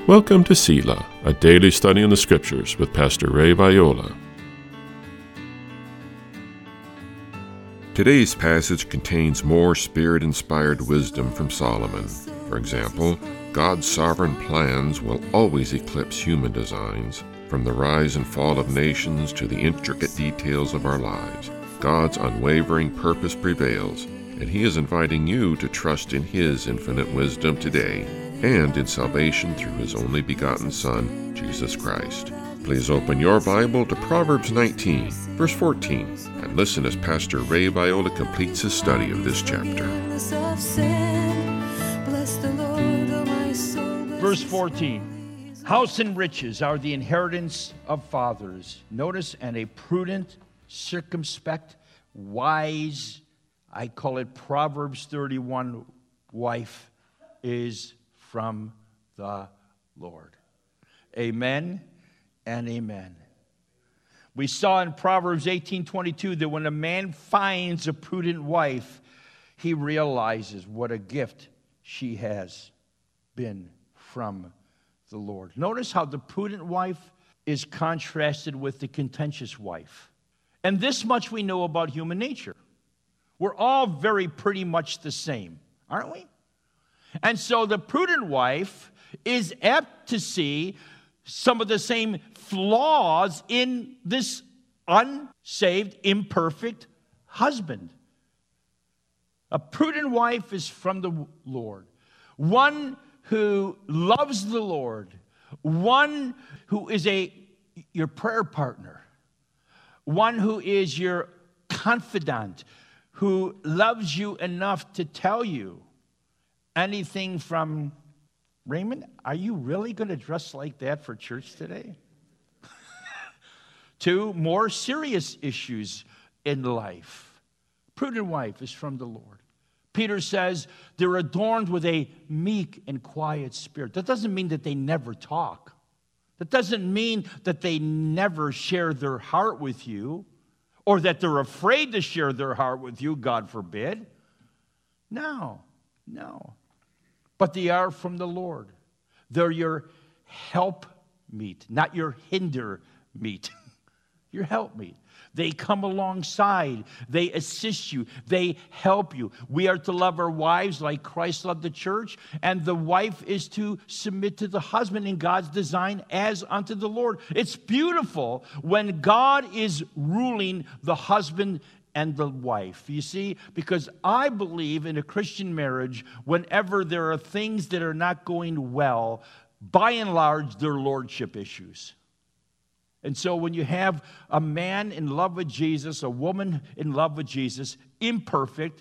Welcome to Selah, a daily study in the Scriptures with Pastor Ray Viola. Today's passage contains more Spirit-inspired wisdom from Solomon. For example, God's sovereign plans will always eclipse human designs. From the rise and fall of nations to the intricate details of our lives, God's unwavering purpose prevails, and He is inviting you to trust in His infinite wisdom today and in salvation through His only begotten Son, Jesus Christ. Please open your Bible to Proverbs 19, verse 14, and listen as Pastor Ray Viola completes his study of this chapter. Verse 14, house and riches are the inheritance of fathers. Notice, and a prudent, circumspect, wise, I call it Proverbs 31, wife is from the Lord. Amen and amen. We saw in Proverbs 18:22 that when a man finds a prudent wife, he realizes what a gift she has been from the Lord. Notice how the prudent wife is contrasted with the contentious wife. And this much we know about human nature. We're all very pretty much the same, aren't we? And so the prudent wife is apt to see some of the same flaws in this unsaved, imperfect husband. A prudent wife is from the Lord. One who loves the Lord. One who is your prayer partner. One who is your confidant, who loves you enough to tell you anything from, Raymond, are you really going to dress like that for church today? To more serious issues in life. Prudent wife is from the Lord. Peter says they're adorned with a meek and quiet spirit. That doesn't mean that they never talk. That doesn't mean that they never share their heart with you, or that they're afraid to share their heart with you, God forbid. No. But they are from the Lord. They're your help meet, not your hinder meet. Your help meet. They come alongside. They assist you. They help you. We are to love our wives like Christ loved the church, and the wife is to submit to the husband in God's design as unto the Lord. It's beautiful when God is ruling the husband and the wife. You see, because I believe in a Christian marriage, whenever there are things that are not going well, by and large, they're lordship issues. And so when you have a man in love with Jesus, a woman in love with Jesus, imperfect,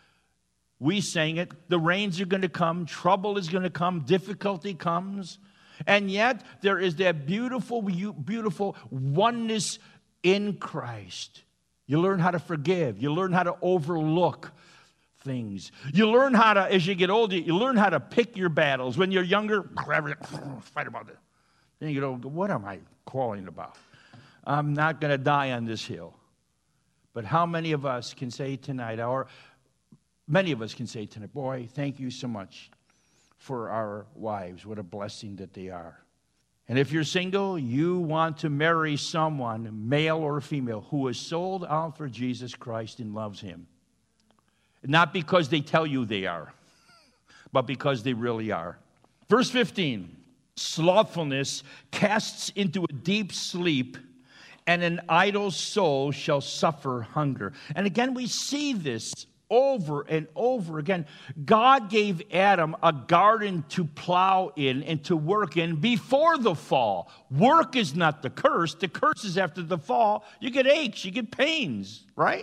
we sang it, the rains are going to come, trouble is going to come, difficulty comes, and yet there is that beautiful, beautiful oneness in Christ. You learn how to forgive. You learn how to overlook things. You learn how to, as you get older, you learn how to pick your battles. When you're younger, fight about it. Then you go, what am I quarreling about? I'm not going to die on this hill. But how many of us can say tonight, or many of us can say tonight, boy, thank you so much for our wives. What a blessing that they are. And if you're single, you want to marry someone, male or female, who is sold out for Jesus Christ and loves Him. Not because they tell you they are, but because they really are. Verse 15, slothfulness casts into a deep sleep, and an idle soul shall suffer hunger. And again, we see this over and over again. God gave Adam a garden to plow in and to work in before the fall. Work is not the curse. The curse is after the fall. You get aches, you get pains, right?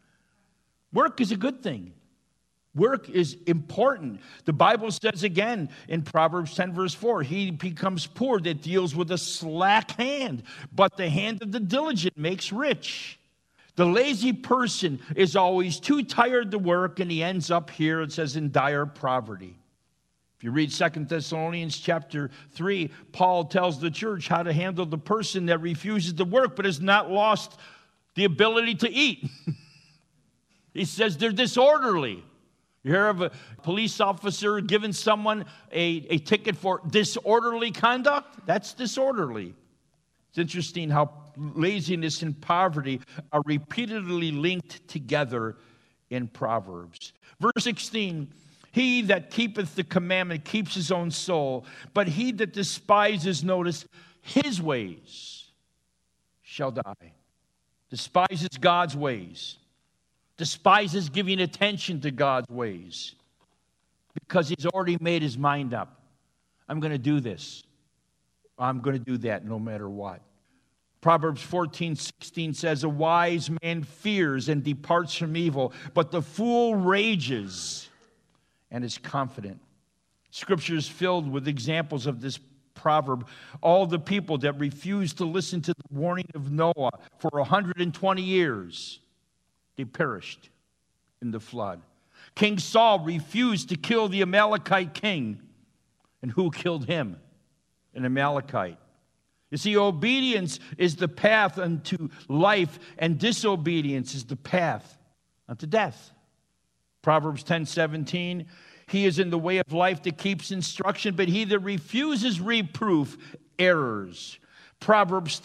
Work is a good thing. Work is important. The Bible says again in Proverbs 10 verse 4, he becomes poor that deals with a slack hand, but the hand of the diligent makes rich. The lazy person is always too tired to work, and he ends up here, it says, in dire poverty. If you read 2 Thessalonians chapter 3, Paul tells the church how to handle the person that refuses to work but has not lost the ability to eat. He says they're disorderly. You hear of a police officer giving someone a ticket for disorderly conduct? That's disorderly. It's interesting how laziness and poverty are repeatedly linked together in Proverbs. Verse 16, he that keepeth the commandment keeps his own soul, but he that despises, notice, his ways shall die. Despises God's ways. Despises giving attention to God's ways. Because he's already made his mind up. I'm going to do this. I'm going to do that no matter what. Proverbs 14:16 says, a wise man fears and departs from evil, but the fool rages and is confident. Scripture is filled with examples of this proverb. All the people that refused to listen to the warning of Noah for 120 years, they perished in the flood. King Saul refused to kill the Amalekite king. And who killed him? An Amalekite. You see, obedience is the path unto life, and disobedience is the path unto death. Proverbs 10:17, he is in the way of life that keeps instruction, but he that refuses reproof errs. Proverbs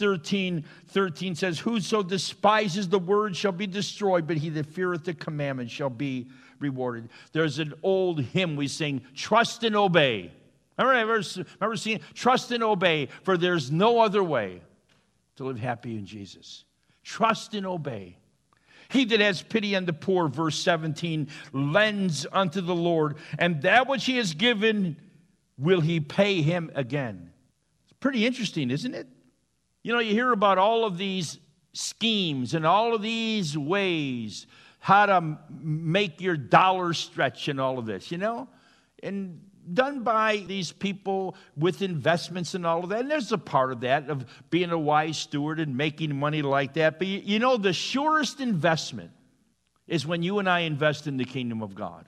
13:13 says, whoso despises the word shall be destroyed, but he that feareth the commandment shall be rewarded. There's an old hymn we sing, trust and obey. Remember seeing trust and obey, for there's no other way to live happy in Jesus. Trust and obey. He that has pity on the poor, verse 17, lends unto the Lord, and that which he has given will he pay him again. It's pretty interesting, isn't it? You know, you hear about all of these schemes and all of these ways how to make your dollar stretch and all of this, you know? And done by these people with investments and all of that. And there's a part of that, of being a wise steward and making money like that. But you know, the surest investment is when you and I invest in the kingdom of God.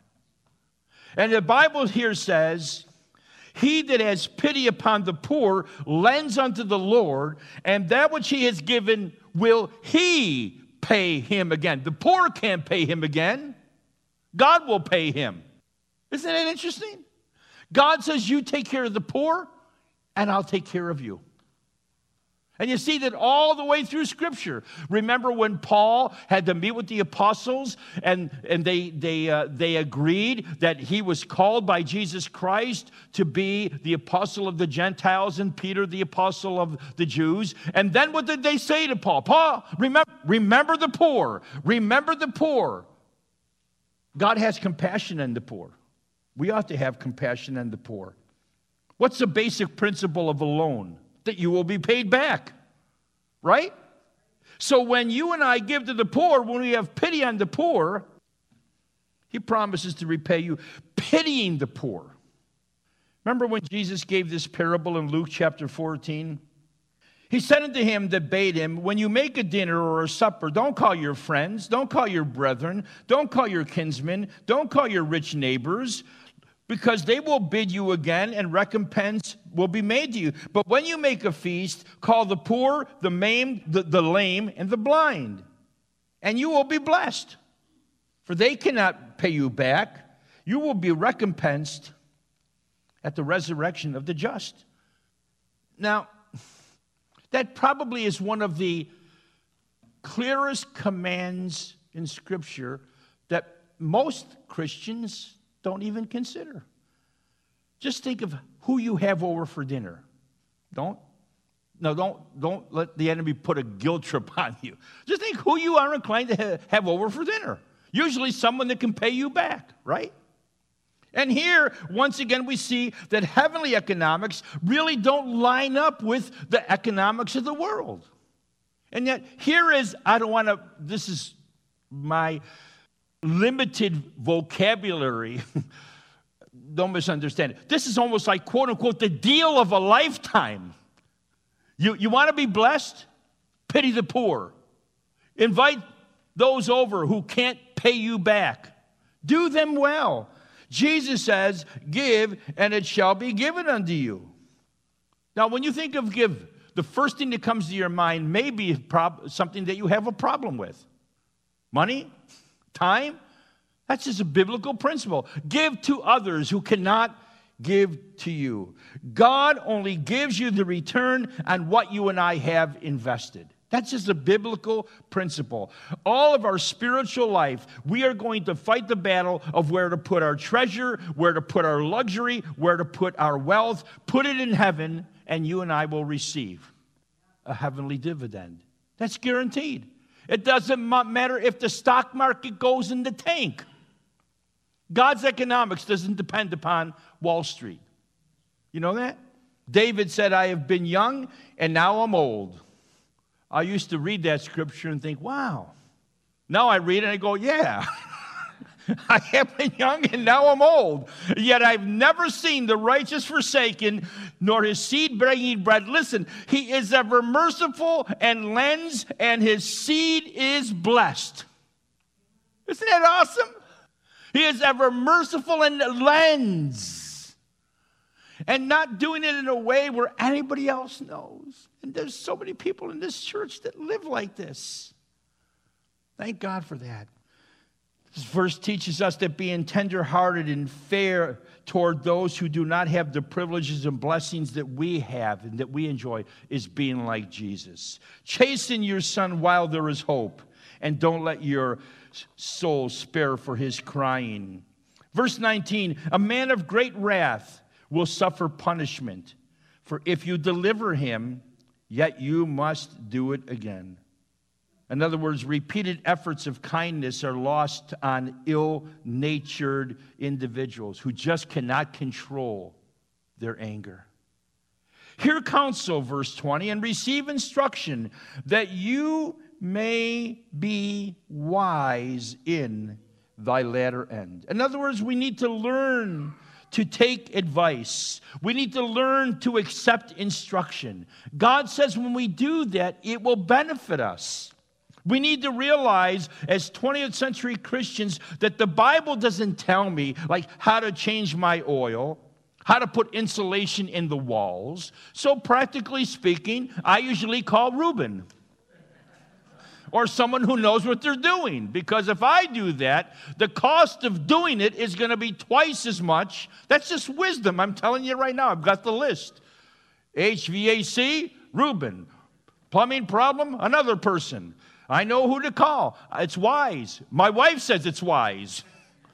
And the Bible here says, he that has pity upon the poor lends unto the Lord, and that which he has given will he pay him again. The poor can't pay him again. God will pay him. Isn't that interesting? God says, you take care of the poor, and I'll take care of you. And you see that all the way through Scripture. Remember when Paul had to meet with the apostles, and they agreed that he was called by Jesus Christ to be the apostle of the Gentiles, and Peter the apostle of the Jews. And then what did they say to Paul? Paul, remember the poor. Remember the poor. God has compassion on the poor. We ought to have compassion on the poor. What's the basic principle of a loan? That you will be paid back, right? So when you and I give to the poor, when we have pity on the poor, he promises to repay you. Pitying the poor. Remember when Jesus gave this parable in Luke chapter 14? He said unto him that bade him, when you make a dinner or a supper, don't call your friends, don't call your brethren, don't call your kinsmen, don't call your rich neighbors, because they will bid you again, and recompense will be made to you. But when you make a feast, call the poor, the maimed, the lame, and the blind, and you will be blessed. For they cannot pay you back. You will be recompensed at the resurrection of the just. Now, that probably is one of the clearest commands in Scripture that most Christians don't even consider. Just think of who you have over for dinner. Don't let the enemy put a guilt trip on you. Just think who you are inclined to have over for dinner. Usually someone that can pay you back, right? And here, once again, we see that heavenly economics really don't line up with the economics of the world. And yet, this is my limited vocabulary. Don't misunderstand it. This is almost like, quote unquote, the deal of a lifetime. You want to be blessed? Pity the poor. Invite those over who can't pay you back. Do them well. Jesus says, give, and it shall be given unto you. Now, when you think of give, the first thing that comes to your mind may be something that you have a problem with. Money? Time? That's just a biblical principle. Give to others who cannot give to you. God only gives you the return on what you and I have invested. That's just a biblical principle. All of our spiritual life, we are going to fight the battle of where to put our treasure, where to put our luxury, where to put our wealth. Put it in heaven, and you and I will receive a heavenly dividend. That's guaranteed. It doesn't matter if the stock market goes in the tank. God's economics doesn't depend upon Wall Street. You know that? David said, I have been young, and now I'm old. I used to read that scripture and think, wow. Now I read it and I go, yeah. I have been young and now I'm old. Yet I've never seen the righteous forsaken, nor his seed begging bread. Listen, he is ever merciful and lends, and his seed is blessed. Isn't that awesome? He is ever merciful and lends. And not doing it in a way where anybody else knows. And there's so many people in this church that live like this. Thank God for that. This verse teaches us that being tenderhearted and fair toward those who do not have the privileges and blessings that we have and that we enjoy is being like Jesus. Chasten your son while there is hope, and don't let your soul spare for his crying. Verse 19, a man of great wrath will suffer punishment, for if you deliver him, yet you must do it again. In other words, repeated efforts of kindness are lost on ill-natured individuals who just cannot control their anger. Hear counsel, verse 20, and receive instruction that you may be wise in thy latter end. In other words, we need to learn to take advice. We need to learn to accept instruction. God says when we do that, it will benefit us. We need to realize as 20th century Christians that the Bible doesn't tell me like how to change my oil, how to put insulation in the walls. So practically speaking, I usually call Reuben or someone who knows what they're doing. Because if I do that, the cost of doing it is going to be twice as much. That's just wisdom. I'm telling you right now. I've got the list. HVAC, Reuben. Plumbing problem, another person. I know who to call. It's wise. My wife says it's wise.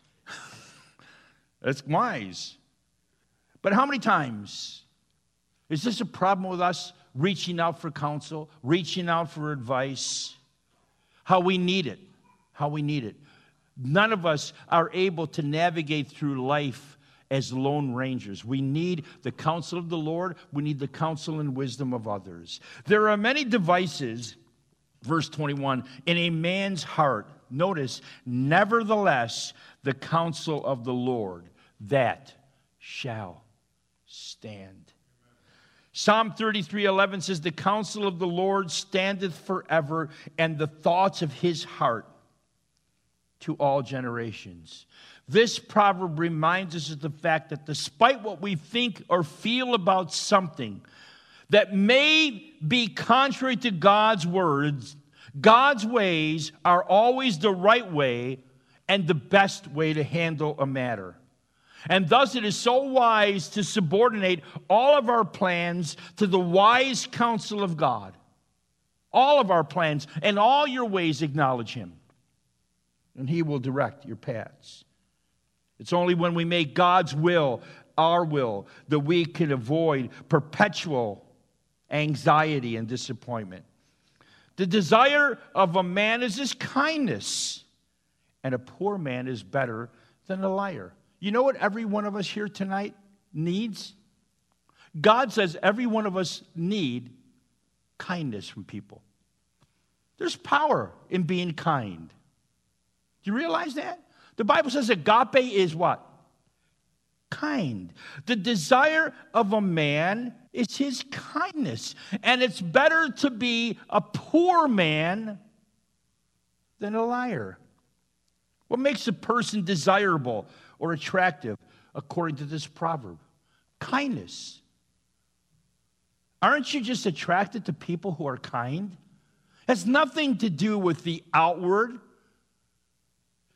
It's wise. But how many times is this a problem with us reaching out for counsel, reaching out for advice? How we need it. How we need it. None of us are able to navigate through life as lone rangers. We need the counsel of the Lord. We need the counsel and wisdom of others. There are many devices, verse 21, in a man's heart. Notice, nevertheless, the counsel of the Lord, that shall stand. Psalm 33:11 says, the counsel of the Lord standeth forever, and the thoughts of his heart to all generations. This proverb reminds us of the fact that despite what we think or feel about something that may be contrary to God's words, God's ways are always the right way and the best way to handle a matter. And thus it is so wise to subordinate all of our plans to the wise counsel of God. All of our plans and all your ways acknowledge him, and he will direct your paths. It's only when we make God's will our will that we can avoid perpetual anxiety and disappointment. The desire of a man is his kindness, and a poor man is better than a liar. You know what every one of us here tonight needs? God says every one of us need kindness from people. There's power in being kind. Do you realize that? The Bible says agape is what? Kind. The desire of a man is his kindness. And it's better to be a poor man than a liar. What makes a person desirable or attractive according to this proverb? Kindness. Aren't you just attracted to people who are kind? It has nothing to do with the outward.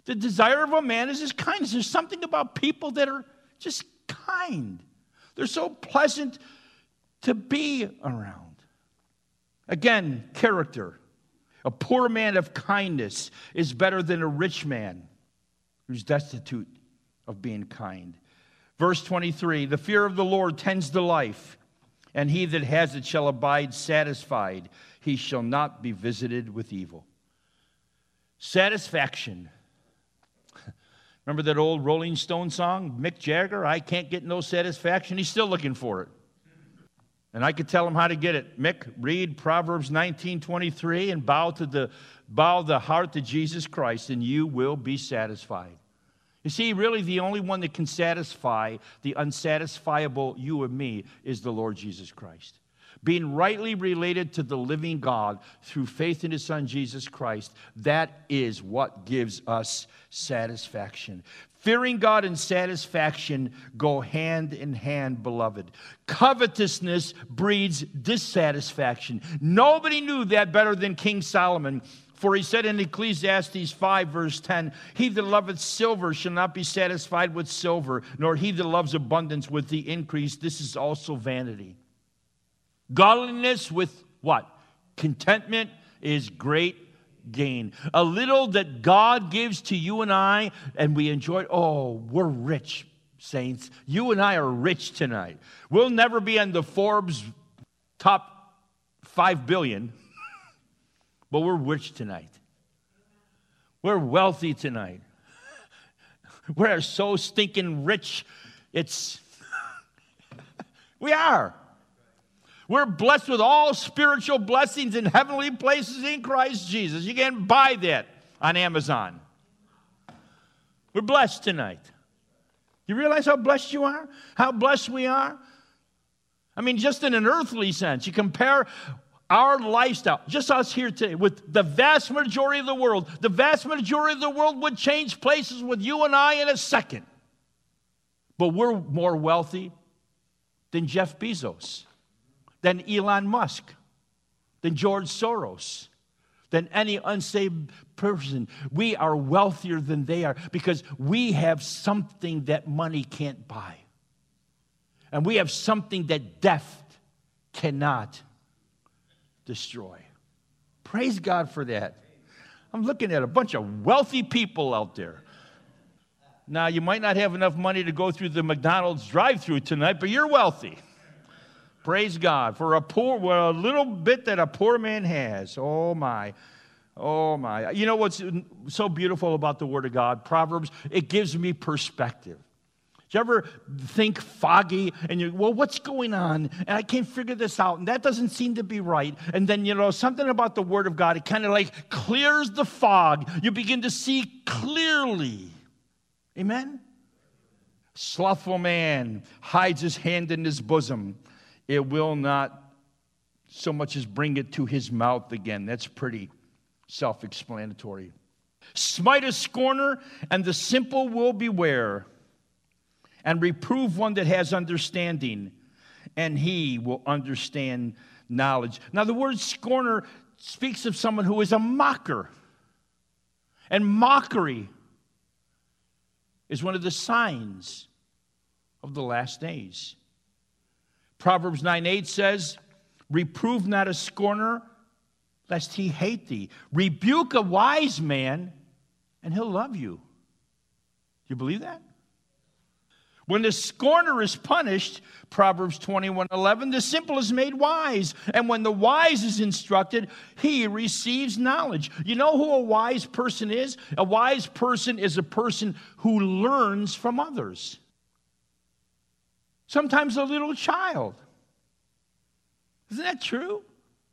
The desire of a man is his kindness. There's something about people that are just kind. They're so pleasant to be around. Again, character. A poor man of kindness is better than a rich man who's destitute of being kind. Verse 23, the fear of the Lord tends to life, and he that has it shall abide satisfied. He shall not be visited with evil. Satisfaction. Remember that old Rolling Stone song, Mick Jagger, I can't get no satisfaction? He's still looking for it. And I could tell him how to get it. Mick, read Proverbs 19:23 and bow the heart to Jesus Christ, and you will be satisfied. You see, really the only one that can satisfy the unsatisfiable you and me is the Lord Jesus Christ. Being rightly related to the living God through faith in his Son, Jesus Christ, that is what gives us satisfaction. Fearing God and satisfaction go hand in hand, beloved. Covetousness breeds dissatisfaction. Nobody knew that better than King Solomon. For he said in Ecclesiastes 5, verse 10, he that loveth silver shall not be satisfied with silver, nor he that loves abundance with the increase. This is also vanity. Godliness with what? Contentment is great gain. A little that God gives to you and I, and we enjoy it. Oh, we're rich, saints. You and I are rich tonight. We'll never be on the Forbes top 5 billion, but we're rich tonight. We're wealthy tonight. We're so stinking rich. We are. We're blessed with all spiritual blessings in heavenly places in Christ Jesus. You can buy that on Amazon. We're blessed tonight. You realize how blessed you are? How blessed we are? I mean, just in an earthly sense. You compare our lifestyle, just us here today, with the vast majority of the world. The vast majority of the world would change places with you and I in a second. But we're more wealthy than Jeff Bezos, than Elon Musk, than George Soros, than any unsaved person. We are wealthier than they are because we have something that money can't buy. And we have something that death cannot destroy. Praise God for that. I'm looking at a bunch of wealthy people out there. Now, you might not have enough money to go through the McDonald's drive-thru tonight, but you're wealthy. Praise God for a little bit that a poor man has. Oh my. Oh my. You know what's so beautiful about the Word of God? Proverbs, it gives me perspective. Do you ever think foggy and what's going on? And I can't figure this out, and that doesn't seem to be right. And then, something about the Word of God, it kind of like clears the fog. You begin to see clearly. Amen? Slothful man hides his hand in his bosom. It will not so much as bring it to his mouth again. That's pretty self-explanatory. Smite a scorner, and the simple will beware. And reprove one that has understanding, and he will understand knowledge. Now, the word scorner speaks of someone who is a mocker. And mockery is one of the signs of the last days. Proverbs 9:8 says, reprove not a scorner, lest he hate thee. Rebuke a wise man, and he'll love you. Do you believe that? When the scorner is punished, Proverbs 21:11, the simple is made wise. And when the wise is instructed, he receives knowledge. You know who a wise person is? A wise person is a person who learns from others. Sometimes a little child. Isn't that true?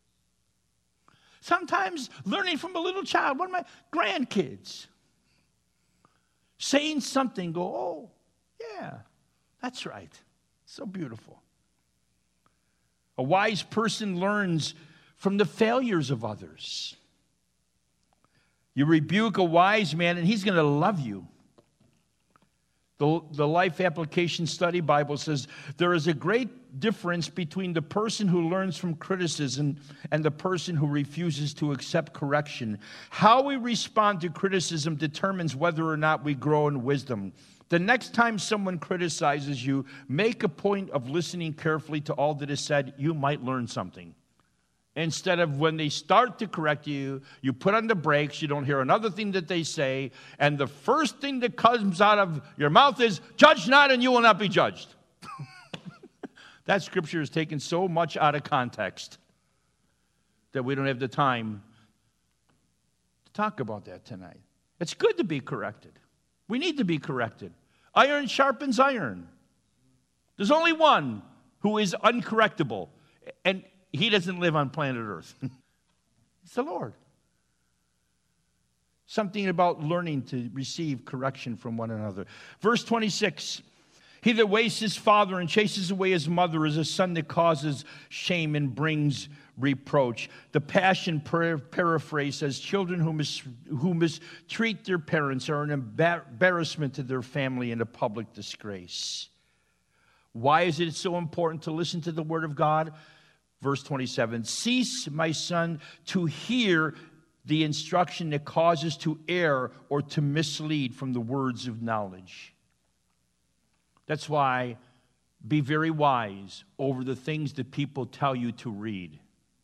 Sometimes learning from a little child, one of my grandkids, saying something, go, oh, yeah, that's right. So beautiful. A wise person learns from the failures of others. You rebuke a wise man, and he's going to love you. The Life Application Study Bible says, there is a great difference between the person who learns from criticism and the person who refuses to accept correction. How we respond to criticism determines whether or not we grow in wisdom. The next time someone criticizes you, make a point of listening carefully to all that is said. You might learn something. Instead of when they start to correct you, you put on the brakes, you don't hear another thing that they say, and the first thing that comes out of your mouth is, judge not and you will not be judged. That scripture is taken so much out of context that we don't have the time to talk about that tonight. It's good to be corrected. We need to be corrected. Iron sharpens iron. There's only one who is uncorrectable, and he doesn't live on planet Earth. It's the Lord. Something about learning to receive correction from one another. Verse 26, he that wastes his father and chases away his mother is a son that causes shame and brings reproach. The Passion paraphrase says, children who mistreat their parents are an embarrassment to their family and a public disgrace. Why is it so important to listen to the Word of God? Verse 27, cease, my son, to hear the instruction that causes to err or to mislead from the words of knowledge. That's why be very wise over the things that people tell you to read,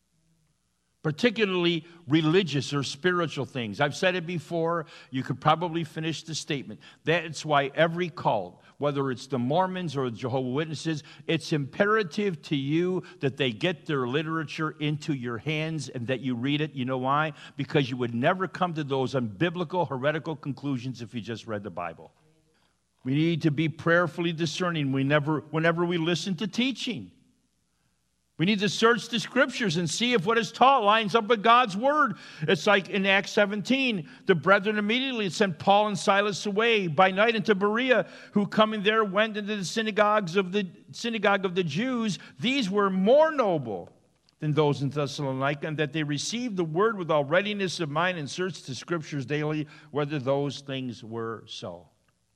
particularly religious or spiritual things. I've said it before. You could probably finish the statement. That's why every cult, whether it's the Mormons or the Jehovah's Witnesses, it's imperative to you that they get their literature into your hands and that you read it. You know why? Because you would never come to those unbiblical, heretical conclusions if you just read the Bible. We need to be prayerfully discerning whenever we listen to teaching. We need to search the scriptures and see if what is taught lines up with God's word. It's like in Acts 17, the brethren immediately sent Paul and Silas away by night into Berea, who coming there went into the synagogue of the Jews. These were more noble than those in Thessalonica, and that they received the word with all readiness of mind and searched the scriptures daily whether those things were so.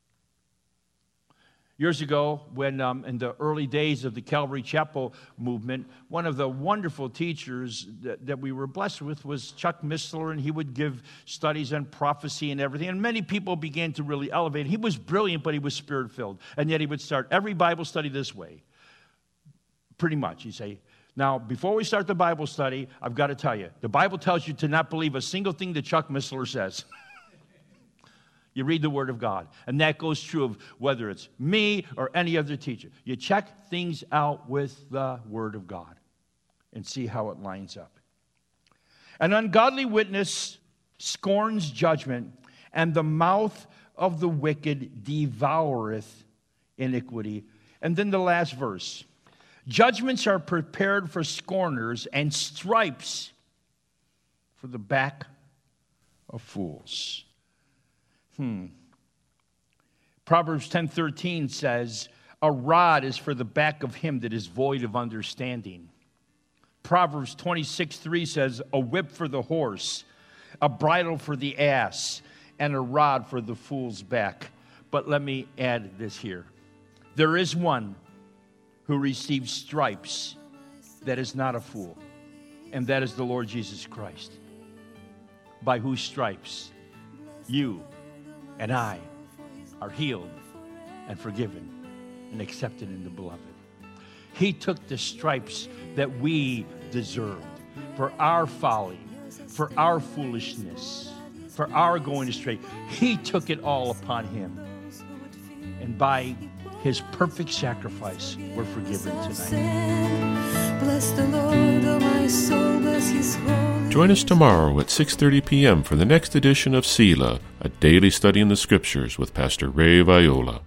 Years ago, when in the early days of the Calvary Chapel movement, one of the wonderful teachers that we were blessed with was Chuck Missler, and he would give studies on prophecy and everything, and many people began to really elevate. He was brilliant, but he was spirit-filled, and yet he would start every Bible study this way, pretty much. He'd say, now, before we start the Bible study, I've got to tell you, the Bible tells you to not believe a single thing that Chuck Missler says. You read the Word of God. And that goes true of whether it's me or any other teacher. You check things out with the Word of God and see how it lines up. An ungodly witness scorns judgment, and the mouth of the wicked devoureth iniquity. And then the last verse. Judgments are prepared for scorners, and stripes for the back of fools. Proverbs 10:13 says, a rod is for the back of him that is void of understanding. Proverbs 26:3 says, a whip for the horse, a bridle for the ass, and a rod for the fool's back. But let me add this here. There is one who receives stripes that is not a fool, and that is the Lord Jesus Christ, by whose stripes you and I are healed and forgiven and accepted in the beloved. He took the stripes that we deserved for our folly, for our foolishness, for our going astray. He took it all upon him. And by his perfect sacrifice, we're forgiven tonight. Bless the Lord, oh my soul, bless his holy. Join us tomorrow at 6:30 p.m. for the next edition of Selah, a daily study in the Scriptures with Pastor Ray Viola.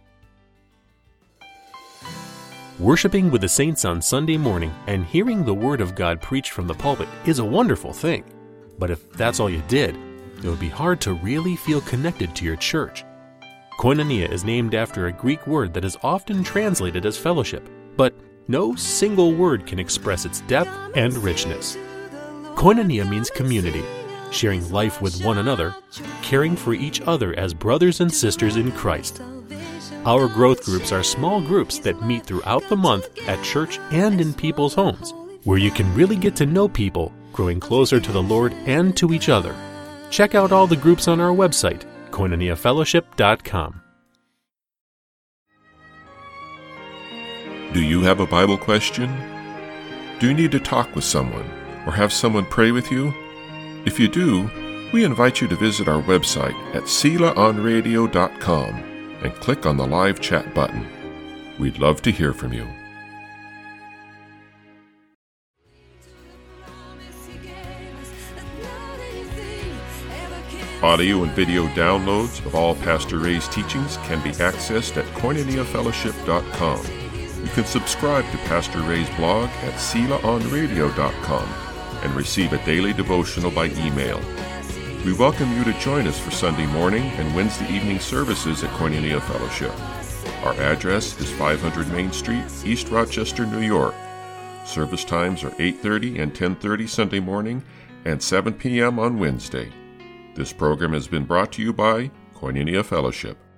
Worshiping with the saints on Sunday morning and hearing the Word of God preached from the pulpit is a wonderful thing. But if that's all you did, it would be hard to really feel connected to your church. Koinonia is named after a Greek word that is often translated as fellowship, but no single word can express its depth and richness. Koinonia means community, sharing life with one another, caring for each other as brothers and sisters in Christ. Our growth groups are small groups that meet throughout the month at church and in people's homes, where you can really get to know people, growing closer to the Lord and to each other. Check out all the groups on our website, koinoniafellowship.com. Do you have a Bible question? Do you need to talk with someone or have someone pray with you? If you do, we invite you to visit our website at selaonradio.com and click on the live chat button. We'd love to hear from you. Audio and video downloads of all Pastor Ray's teachings can be accessed at koinoniafellowship.com. You can subscribe to Pastor Ray's blog at selaonradio.com and receive a daily devotional by email. We welcome you to join us for Sunday morning and Wednesday evening services at Koinonia Fellowship. Our address is 500 Main Street, East Rochester, New York. Service times are 8:30 and 10:30 Sunday morning and 7 p.m. on Wednesday. This program has been brought to you by Koinonia Fellowship.